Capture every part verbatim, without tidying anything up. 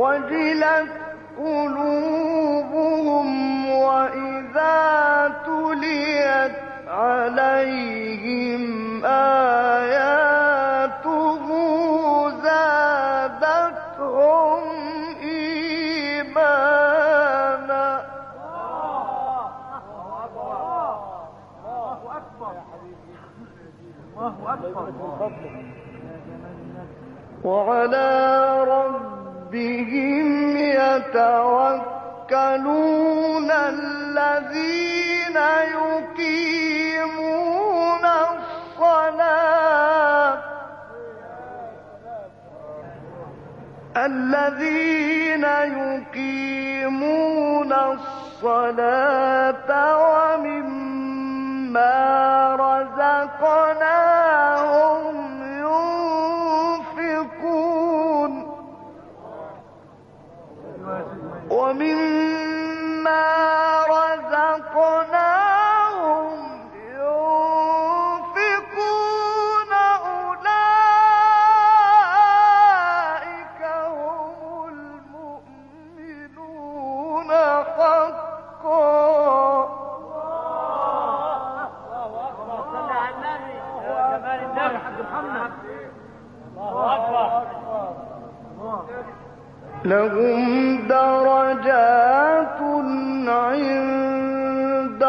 وجلت قلوبهم وإذا تليت عليهم آياته زادتهم إيمانا. وعلى ربهم يتوكلون الذين يقيمون الصلاة الذين يقيمون الصلاة ومما رزقناهم ينفقون ومما رزقناهم ينفقون أولئك هم المؤمنون حقا. لهم درجات عند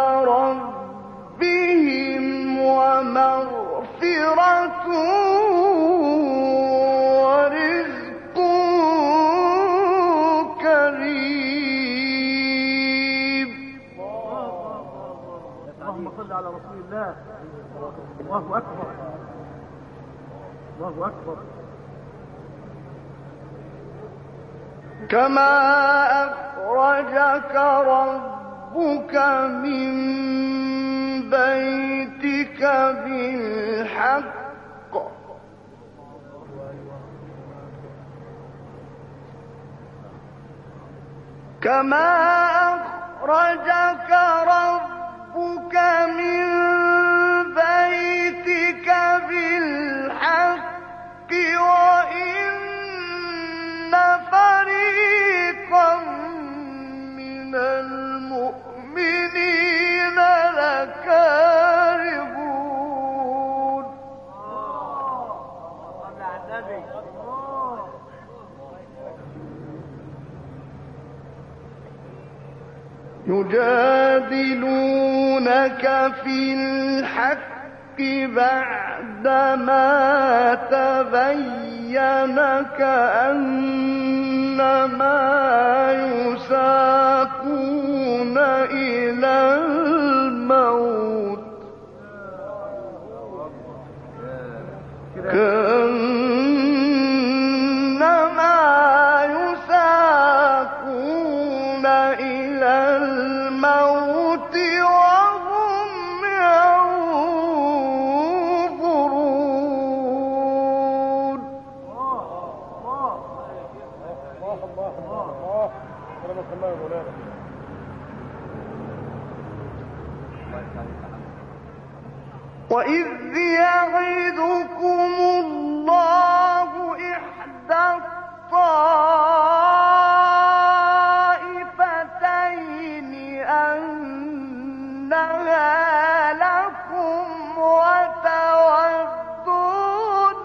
ربهم ومغفرة ورزق كريم. اللهم صل على رسول الله. الله أكبر الله أكبر. كما أخرجك ربك من بيتك بالحق كما أخرجك ربك من بيتك بالحق وإن فريقا من المؤمنين لكارهون. يجادلونك في الحق بعدما تبين كأنما يساقون إلى الموت كأنما يساقون إلى الموت وهم ينظرون. وإذ يعدكم الله إحدى الطائفتين أنها لكم وتودون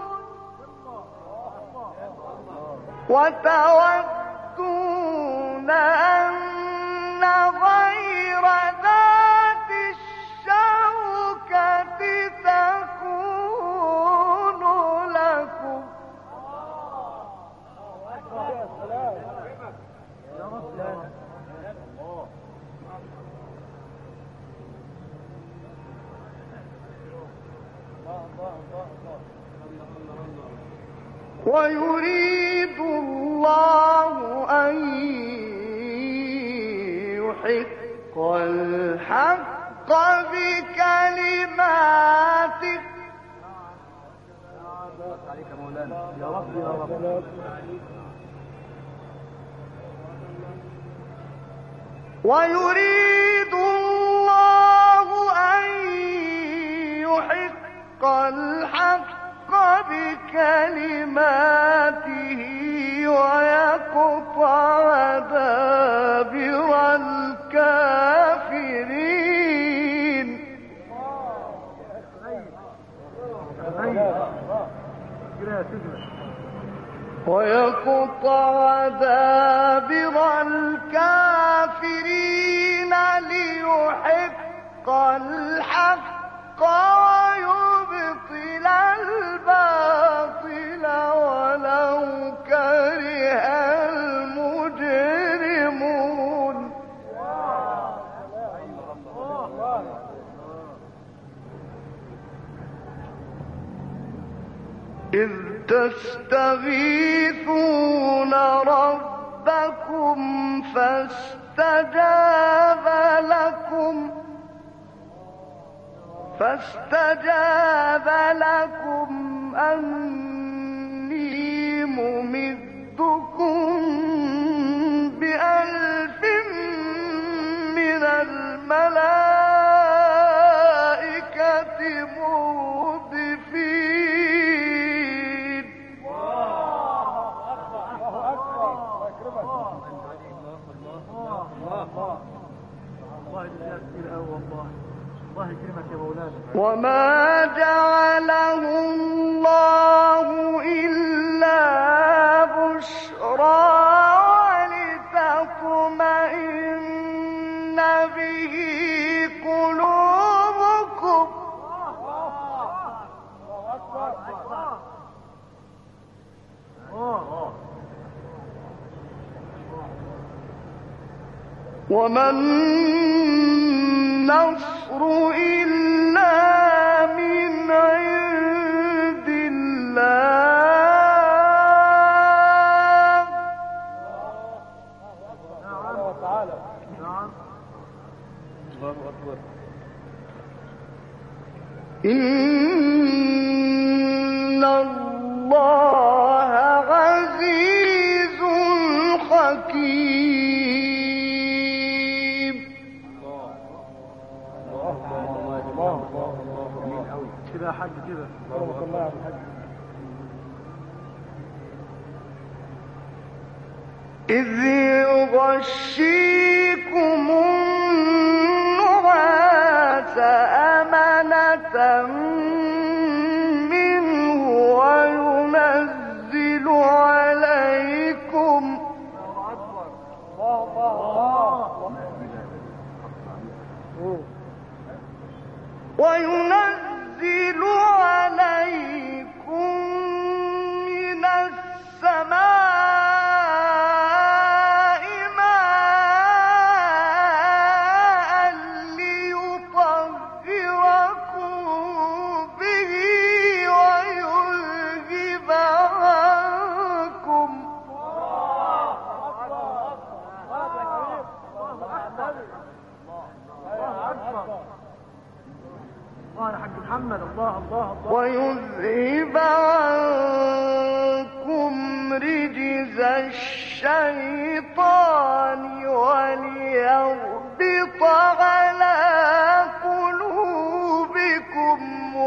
وتودون أن غير ذات الشوكة تكون لكم ويريد الله أن يحق الحق بكلماته يا رب يا رب. ويريد الله أن يحق الحق بكلماته ويقول ويقطع دابر الكافرين ويقطع دابر الكافرين ليحق الحق ويبطل الباطل ولو كره المجرمون إذ تستغيثون ربكم فاستجاب لكم فاستجاب لكم أني ممدكم بألف من الملائكة مردفين وما جعله الله إلا بشرى ولتطمئن به قلوبكم وما النصر إلا من عند الله إن الله عزيز حكيم كده حد كده إذ يغشيكم النعاس أمنة منه وينزل عليكم وينزل عليكم من السماء ماء ليطهركم به ويذهب عنكم الله يا حاج محمد الله الله الله ويذهب عنكم رجز الشيطان وليربط على قلوبكم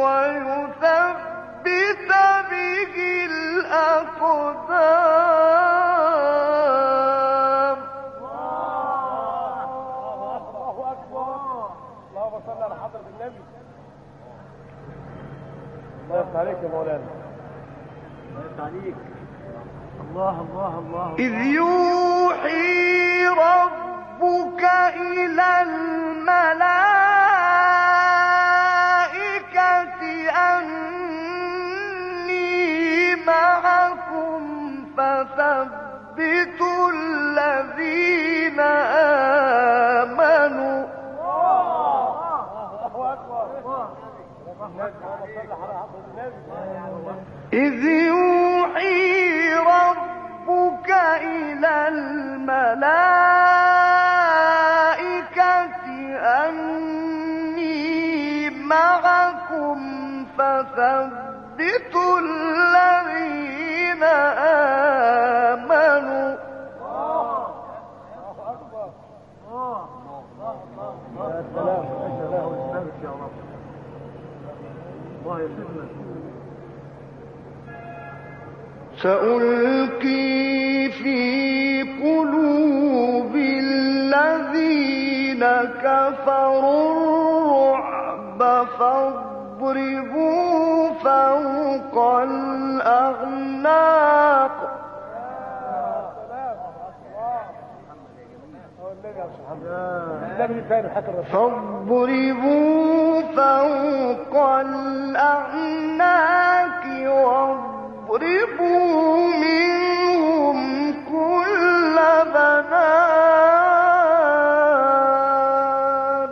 ويثبت به الأقدام الله أكبر اللهم صل على حضرة النبي الله يفتح عليك يا مولانا الله يفتح عليك الله الله الله إذ يوحي ربك إلى الملائكة أني معكم فثبتوا الذين آمنوا إذ يوحي ربك إلى الملائكة أني معكم فثبتوا الذين آمنوا يا سلام يا سلام يا رب الله يسلمك سألقي في الذين كفروا الرعب فاضربوا فوق الأعناق فاضربوا فوق الأعناق واضربوا منهم كل بنان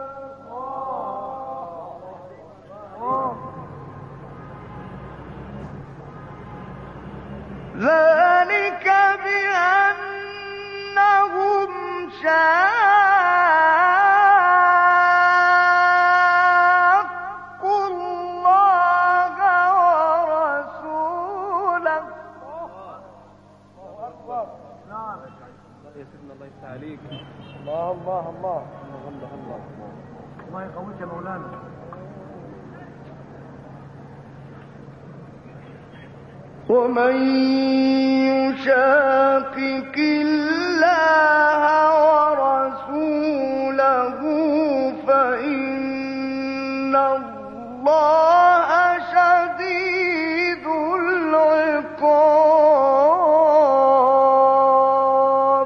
ذلك بأنهم شاقوا الله ورسوله الله الله الله الله الله الله يقويك يا مولانا. ومن يشاقق الله ورسوله فإن الله شديد العقاب.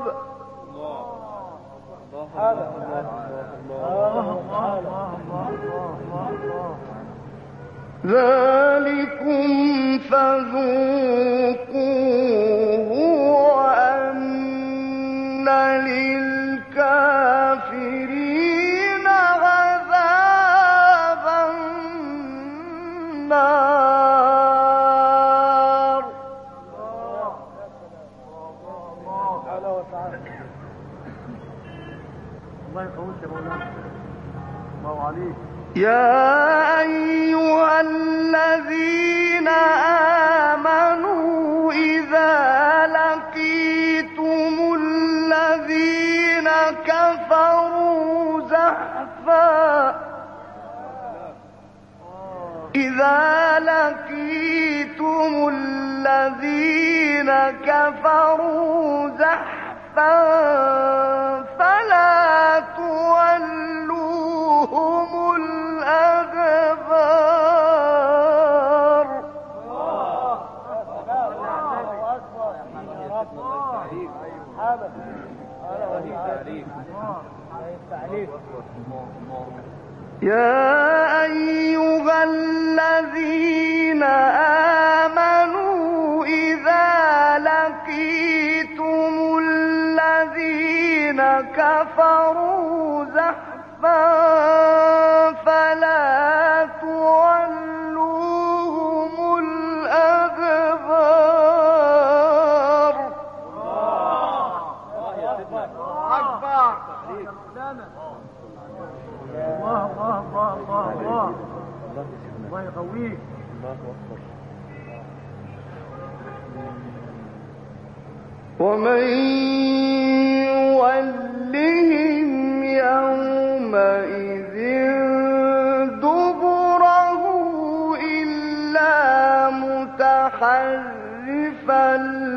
ذلكم فذوقوه وأن للكافرين عذاب النار. الله يقويك يا مولانا. الله عليك. يا أيها الذين آمنوا إذا لقيتم الذين كفروا زحفا إذا لقيتم الذين كفروا زحفا فلا تولوهم الأدبار. يا أيها الذين آمنوا إذا لقيتم الذين كفروا زحفا فلا تولوهم الأدبار. الله الله الله الله الله الله يقويك. ومن يولهم يومئذ دبره إلا متحرفا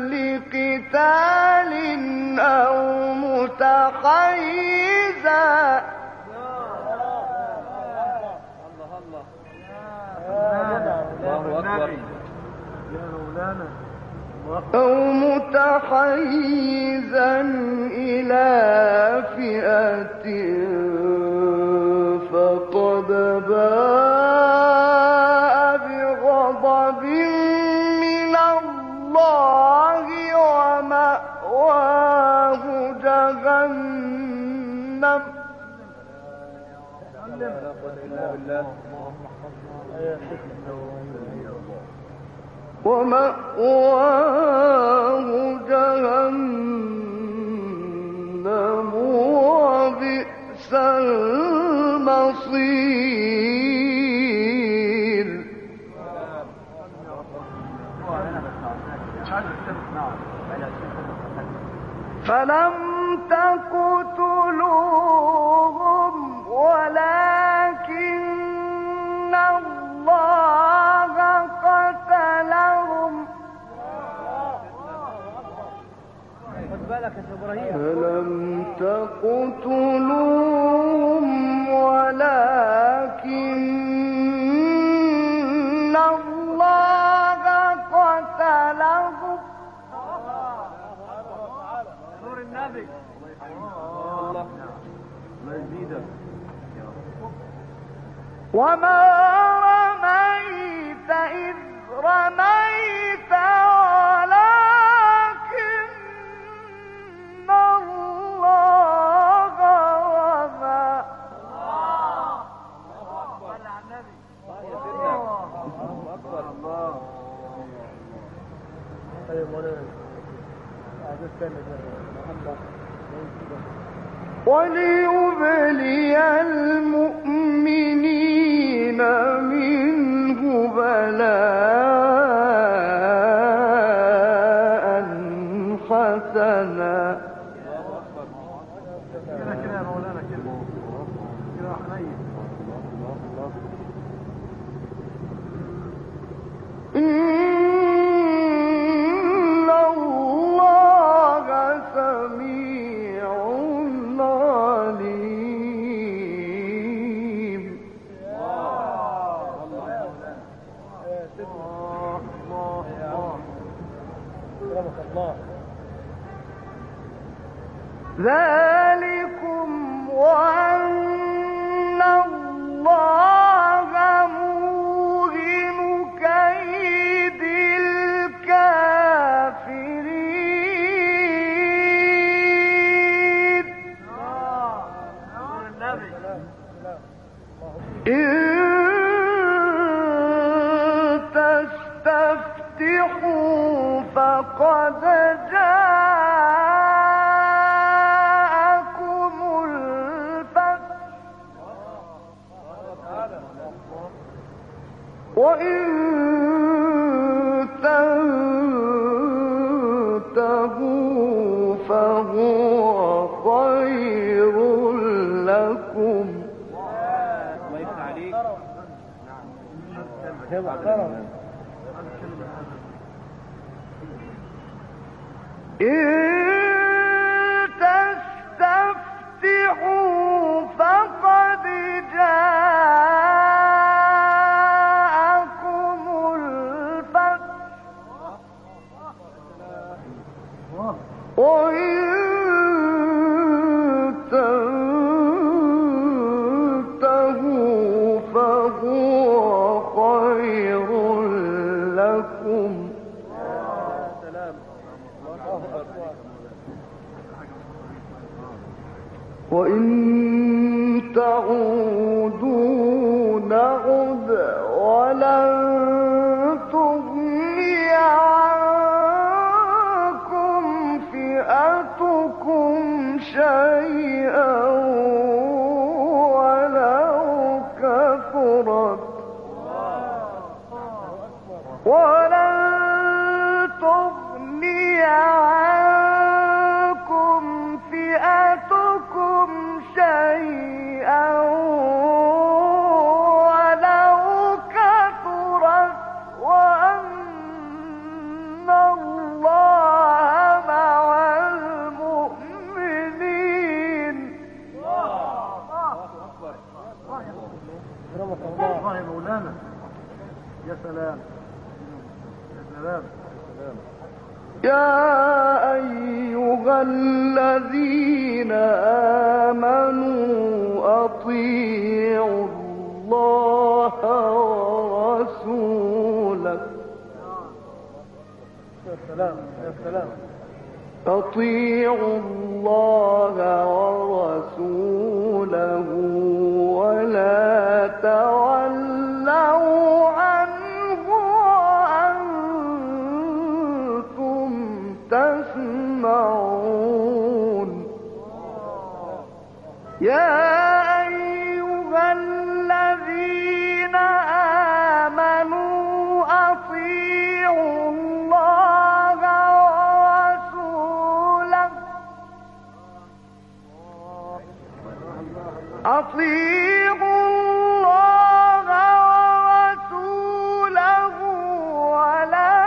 لقتال أو متحيزا أو متحيزا إلى فئة فقد باء بغضب من الله ومأواه جهنم ومأواه جهنم وبئس المصير. فلم تقتلوهم ولكن الله قتلهم فلم تقتلوهم وما رميت إذ رميت ولكن الله رمى. وليبلي المؤمنين منه بلاء حسنا. إن الله سميع عليم. ذلكم وأن الله موهن كيد الكافرين. إن تستفتحوا فقد جاءكم الفتح وإن تنتهوا فهو خير لكم. إن تستفتحوا فقد جاءكم الفتح وإن تنتهوا فهو خير لكم. وإن تعودوا نعد ولن تغني عنكم فئتكم شيئا ولو كثرت ولن تغني عنكم فئتكم شيئا ولو كثرت وأن الله مع المؤمنين. الله يا مولانا. يا سلام يا سلام. يا أيها الذين آمنوا أطيعوا الله ورسوله. يا سلام يا سلام. أطيعوا الله ورسوله ولا تولوا عنه وأنتم تسمعون. يا أيها الذين آمنوا أطيعوا الله ورسوله أطيعوا الله ورسوله ولا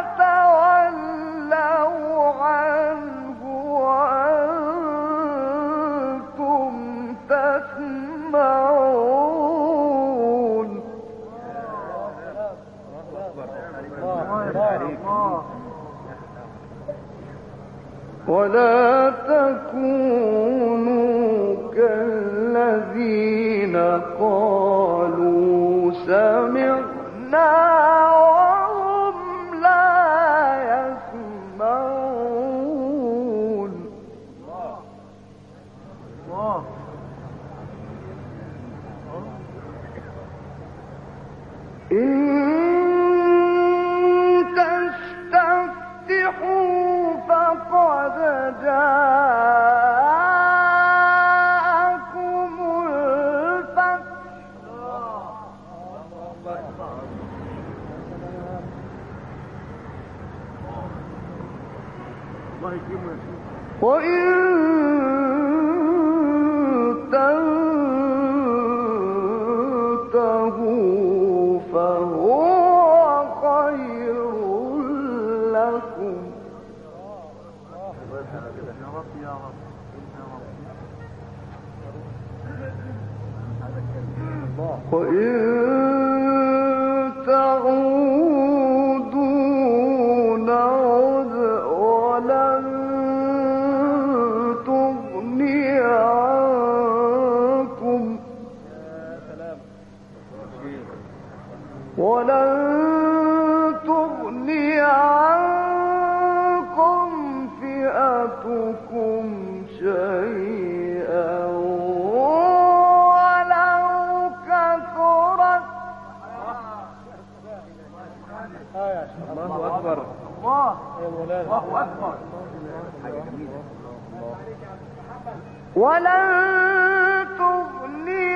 تولوا عنه وأنتم تسمعون. ولا تكونوا كالذين قالوا سمعنا وهم لا يسمعون. الله إن تستفتحوا فقد جاءكم الفتح الله يكرمه يا شيخ. وإن تنتهوا فهو خير لكم. يا رب يا رب وإن تعودوا نعد ولن تغني عنكم ولن تغني عنكم فئتكم شيئا ولو كثرت. الله أكبر. الله يا مولانا. الله أكبر. ولن تغني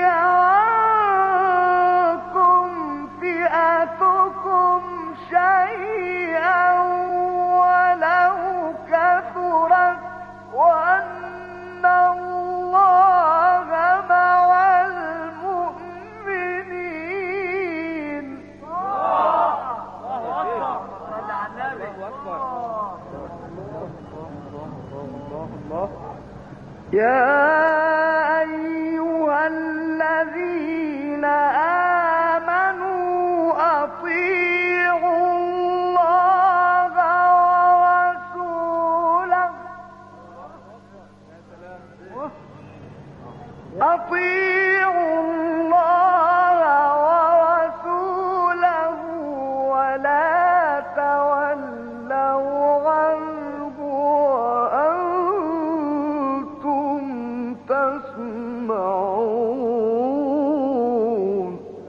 عنكم فئتكم شيئا ولو كثرت وأن الله مع المؤمنين. يا أيها الذين آمنوا أطيعوا الله ورسوله أطيعوا الله ورسوله ولا تولوا عنه وأنتم تسمعون.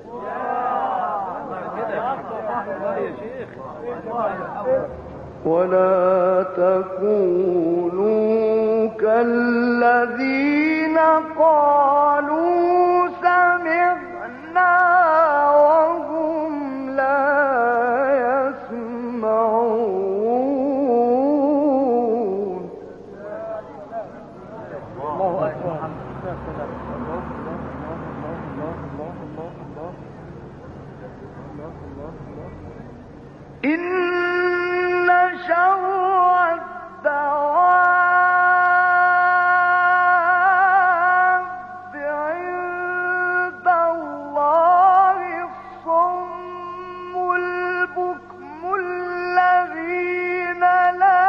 ولا تكونوا كالذين قالوا سمعنا وهم لا يسمعون. الله أكبر. إن شر الدواب عند الله الصم البكم الذين لا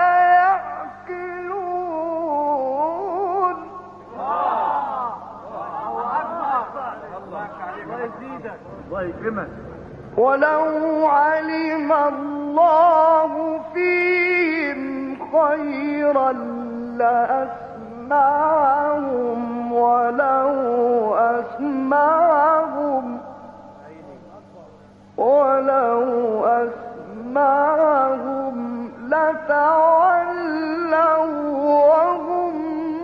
يعقلون. الله يكرمك. ولو علم الله فيهم خيرا لأسمعهم ولو أسمعهم ولو أسمعهم لتولوا وهم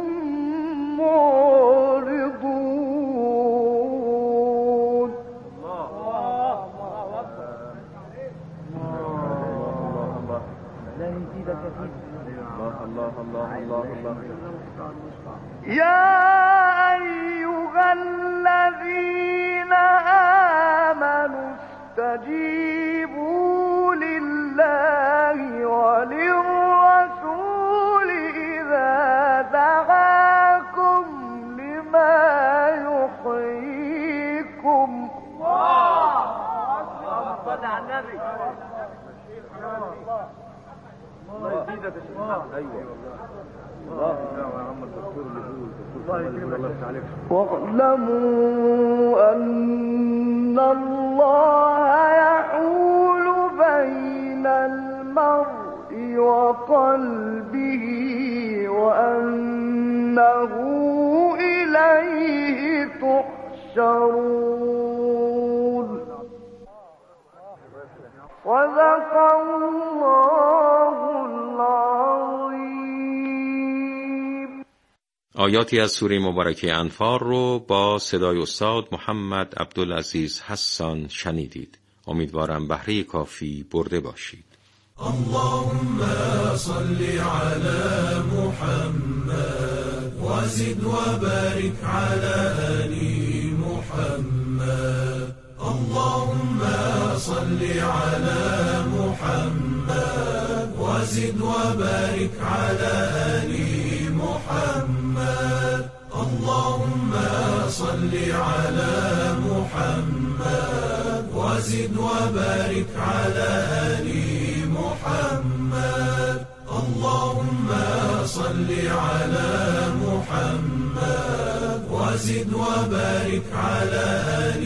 معرضون. الله الله الله الله. يا أيها الذين آمنوا استجيبوا لله وللرسول إذا دعاكم لما يحييكم. صل على النبي. الله يزيدك يا شيخ. ايوه الله يا عم الدكتور. الله يكرمك. الله يفتح عليك. واعلموا أن الله مع الصابرين. واعلموا أن الله مع المتقين. الله يكرمك. الله يحول بين المرء وقلبه وأنه إليه تحشرون. صدق الله العظیم. آیاتی از سوره مبارکه انفال رو با صدای استاد محمد عبدالعزیز حسان شنیدید. امیدوارم بهره کافی برده باشید. اللهم صل على محمد وزد وبارك على آل محمد. اللهم صل على محمد وزد وبارك على آل محمد. اللهم صل على محمد وزد وبارك على آل محمد. اللهم صل على محمد وزد وبارك على آل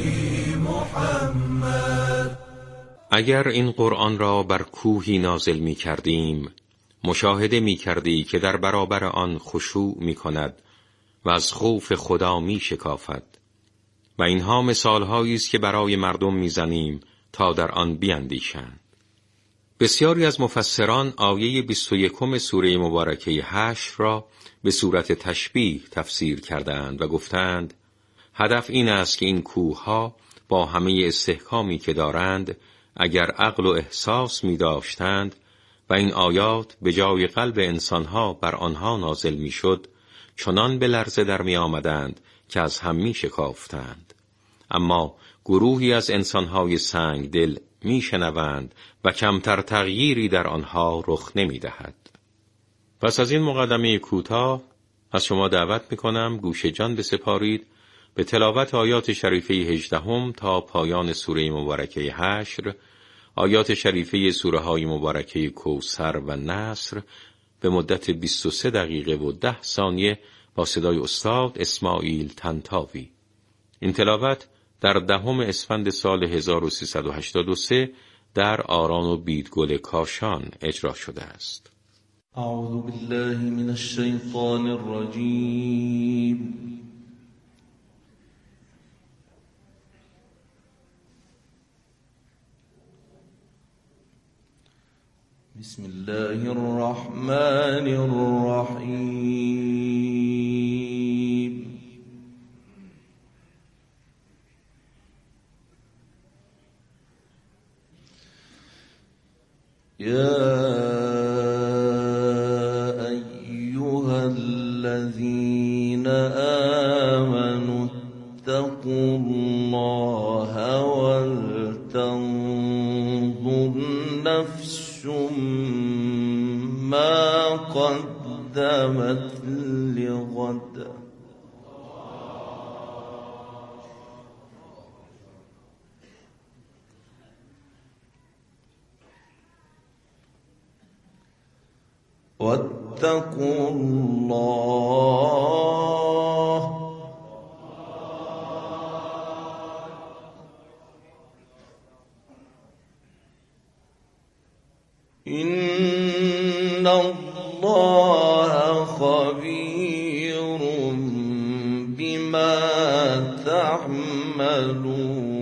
محمد. اگر این قرآن را بر کوهی نازل می کردیم، مشاهده می کردی که در برابر آن خشوع می کند و از خوف خدا می شکافد. و اینها مثالهایی است که برای مردم می زنیم تا در آن بیندیشند. بسیاری از مفسران آیه بیست و یکم سوره مبارکه حشر را به صورت تشبیه تفسیر کردند و گفتند هدف این است که این کوهها با همه استحکامی که دارند اگر عقل و احساس می داشتند و این آیات به جای قلب انسانها بر آنها نازل می شد چنان به لرزه در می آمدند که از هم می شکافتند. اما گروهی از انسانهای سنگ دل می شنوند و کمتر تغییری در آنها رخ نمی دهد. پس از این مقدمه کوتاه از شما دعوت می کنم گوش جان بسپارید به تلاوت آیات شریفه هجدهم تا پایان سوره مبارکه حشر، آیات شریفه سوره های مبارکه کوثر و نصر به مدت بیست و سه دقیقه و ده ثانیه با صدای استاد اسماعیل طنطاوی. این تلاوت در دهم اسفند سال هزار و سیصد و هشتاد و سه در آران و بیدگل کاشان اجرا شده است. اعوذ بالله من الشیطان الرجیم. بسم الله الرحمن الرحیم. یا ایها الذین آمنوا اتقوا الله ولتنظر نفس ما قدمت لغد. واتقوا الله إن الله خبير بما تعملون.